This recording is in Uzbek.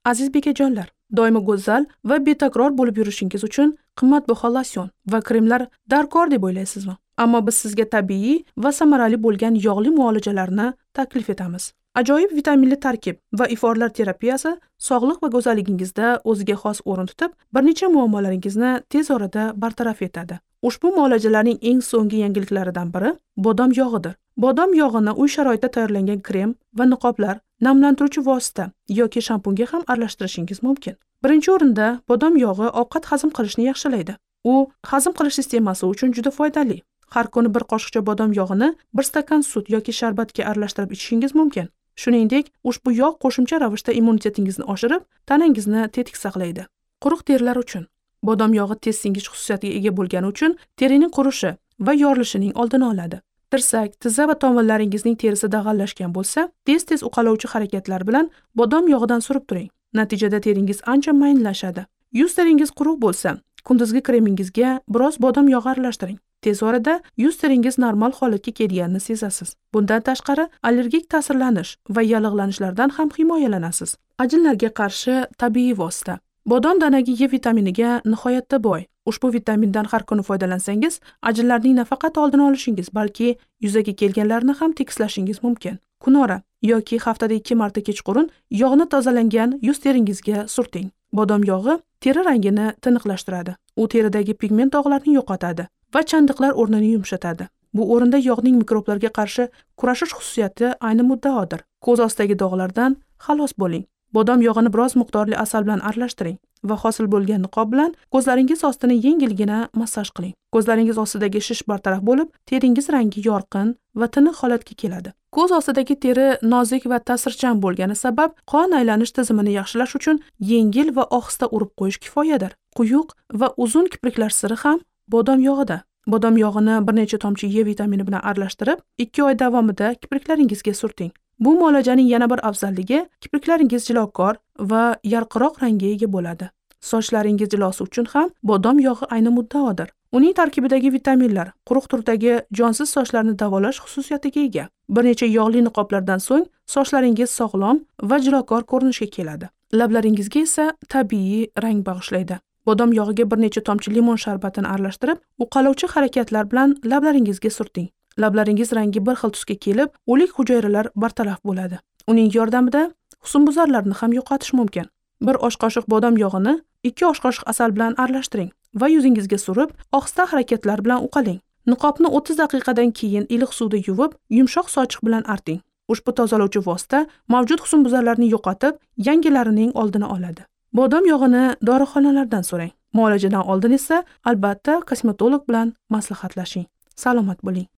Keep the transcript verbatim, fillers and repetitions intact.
Aziz bekajonlar, doimo go'zal va betakror bo'lib yurishingiz uchun qimmatbaho losyon va kremlar darkor deb o'ylaysizmi? Ammo biz sizga tabiiy va samarali bo'lgan yog'li muolajalarni taklif etamiz. Ajoyib vitaminli tarkib va iforlar terapiyasi sog'liq va go'zalligingizda o'ziga xos o'rin tutib, bir necha muammolaringizni tez orada bartaraf etadi. Ushbu muolajalarning eng so'nggi yangiliklaridan biri bodom yog'idir. Bodom yog'ini uy sharoitida tayyorlangan krem va niqoblar, namlantiruvchi vosita yoki shampunga ham aralashtirishingiz mumkin. Birinchi o'rinda bodom yog'i ovqat hazm qilishni yaxshilaydi. U hazm qilish sistemasi uchun juda foydali. Har kuni bir qoshiqcha bodom yog'ini bir stakan sut yoki sharbatga aralashtirib ichishingiz mumkin. Shuningdek, ushbu yog' qo'shimcha ravishda immunitetingizni oshirib, tanangizni tetik saqlaydi. Quruq terilar uchun bodom yog'i tez singish xususiyatiga ega bo'lgani uchun terining qurishi va yorilishining oldini oladi. Tirsak, tizza va tomirlaringizning terisi dag'allashgan bo'lsa, tez-tez uqalovchi harakatlar bilan bodom yog'idan surib turing. Natijada teringiz ancha mayinlashadi. Yuz teringiz quruq bo'lsa, kunduzgi kremingizga biroz bodom yog'i aralashtiring. Tez orada yuz teringiz normal holatga kelganini sezasiz. Bundan tashqari, allergik ta'sirlanish va yallig'lanishlardan ham himoyalanasiz. Ajinlarga qarshi tabiiy vosita. Bodom danagi E vitaminiga nihoyatda boy. Ushbu vitamindan har kuni foydalansangiz, ajinlarning nafaqat oldini olishingiz, balki yuzaga kelganlarni ham tekislashingiz mumkin. Kunora yoki haftada ikki marta kechqurun yog'ni tozalangan yuz teringizga surting. Bodom yog'i teri rangini tiniqlashtiradi. U teridagi pigment dog'larni yo'qotadi va chandiqlar o'rnini yumshatadi. Bu o'rinda yog'ning mikroblarga qarshi kurashish xususiyati ayni muddaodir. Ko'z ostidagi dog'lardan xalos bo'ling. Bodom yog'ini biroz miqdorli asal bilan aralashtiring va hosil bo'lgan niqob bilan ko'zlaringiz ostini yengilgina massaj qiling. Ko'zlaringiz ostidagi shish bartaraf bo'lib, teringiz rangi yorqin va tiniq holatga keladi. Ko'z ostidagi teri nozik va ta'sirchan bo'lgani sabab qon aylanish tizimini yaxshilash uchun yengil va ohista urib qo'yish kifoyadir. Quyuq va uzun kipriklar siri ham bodom yog'ida. Bodom yog'ini bir necha tomchi E vitamini bilan aralashtirib, ikki oy davomida kipriklaringizga surting. Bu muolajaning yana bir afzalligi, kipriklaringiz jilokor va yarqiroq rangga ega bo'ladi. Sochlaringiz jilosi uchun ham bodom yog'i ayni muddaodir. Uning tarkibidagi vitaminlar quruq turdagi jonsiz sochlarni davolash xususiyatiga ega. Bir necha yog'li niqoblardan so'ng sochlaringiz sog'lom va jilokor ko'rinishga keladi. Lablaringizga esa tabiiy rang bag'ishlaydi. Bodom yog'iga bir necha tomchi limon sharbatini aralashtirib, uqalovchi harakatlar bilan lablaringizga surting. Lablaringiz rangi bir xil tusga kelib, o'lik hujayralar bartaraf bo'ladi. Uning yordamida husnbuzarlarni ham yo'qotish mumkin. Bir osh qoshiq bodom yog'ini ikki osh qoshiq asal bilan aralashtiring va yuzingizga surib, ohista harakatlar bilan uqaling. Niqobni o'ttiz daqiqadan keyin iliq suvda yuvib, yumshoq sochiq bilan arting. Ushbu tozalovchi vosita mavjud husnbuzarlarni yo'qotib, yangilarining oldini oladi. Bodom yog'ini dorixonalardan so'rang. Muolajadan oldin esa albatta kosmetolog bilan maslahatlashing. Salomat bo'ling.